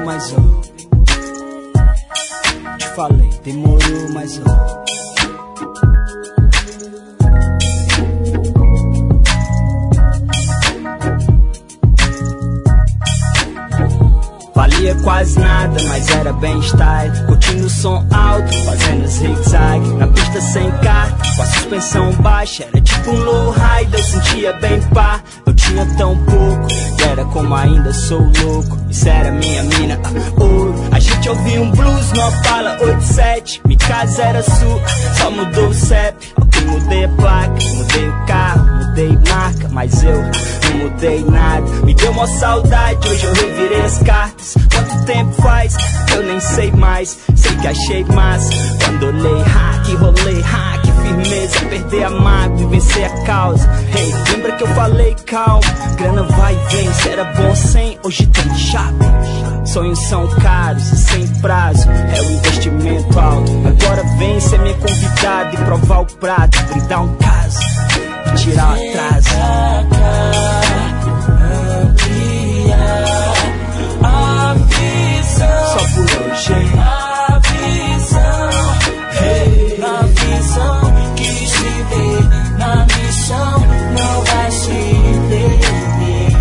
mas ó, te falei, demorou, mas ó. Valia quase nada, mas era bem style. Curtindo o som alto, fazendo zig-zag na pista sem carta, com a suspensão baixa. Era tipo um low-rider, eu sentia bem pá. Eu tinha tão pouco, e era como ainda sou louco. Isso era minha mina, ouro. A gente ouvia um blues no Opala 87. Minha casa era sua, só mudou o CEP. Eu mudei a placa, mudei o carro, mudei marca, mas eu não mudei nada. Me deu uma saudade, hoje eu revirei as cartas. Quanto tempo faz? Eu nem sei mais. Sei que achei massa quando olhei hack, rolei hack, firmeza, perder a mágoa e vencer a causa. Hey, lembra que eu falei calma, grana vai e vem, se era bom sem, hoje tem chave. Sonhos são caros e sem prazo, é o investimento alto. Agora vem ser minha convidada e provar o prato, brindar um caso e tirar o atraso. Só por hoje, a visão que se vê na missão não vai se perder.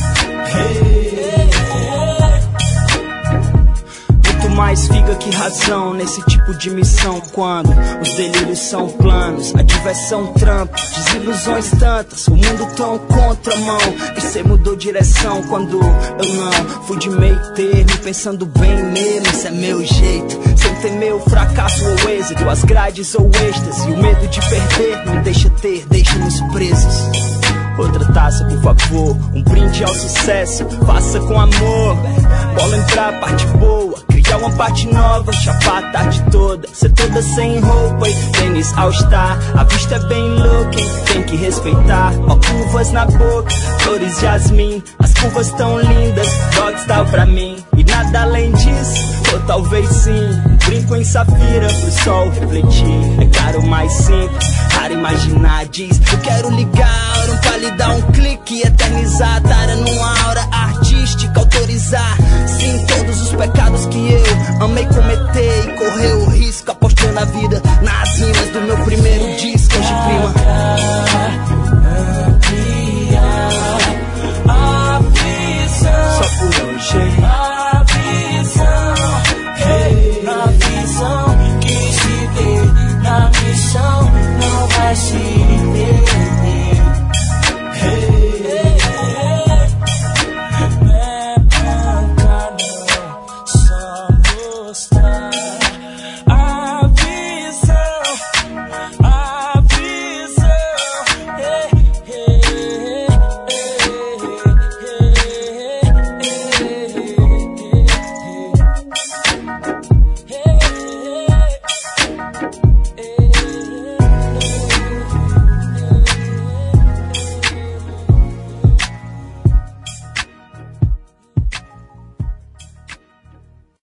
Muito mais figa que razão nesse tipo de missão, quando os delírios são planos, a diversão trampa, desilusões tantas, o mundo tão contramão. E cê mudou direção quando eu não fui de meio termo, pensando bem mesmo, esse é meu jeito, sem temer o fracasso ou êxito, as grades ou êxtase. E o medo de perder não deixa ter, deixa-nos presos. Outra taça, por favor, um brinde ao sucesso, faça com amor. Bola entrar, parte boa, criar uma parte nova, chapar a tarde toda, ser toda sem roupa e tênis All Star. A vista é bem louca, tem que respeitar. Ó, curvas na boca, flores jasmim, as curvas tão lindas, dogstyle pra mim. E nada além disso, ou talvez sim, um brinco em safira pro sol refletir. É claro, mais simples, raro imaginar, diz, eu quero ligar pra lhe dar um clique e eternizar a tara numa aura artística, autorizar sim todos os pecados que eu amei cometer e correr o risco, apostando a vida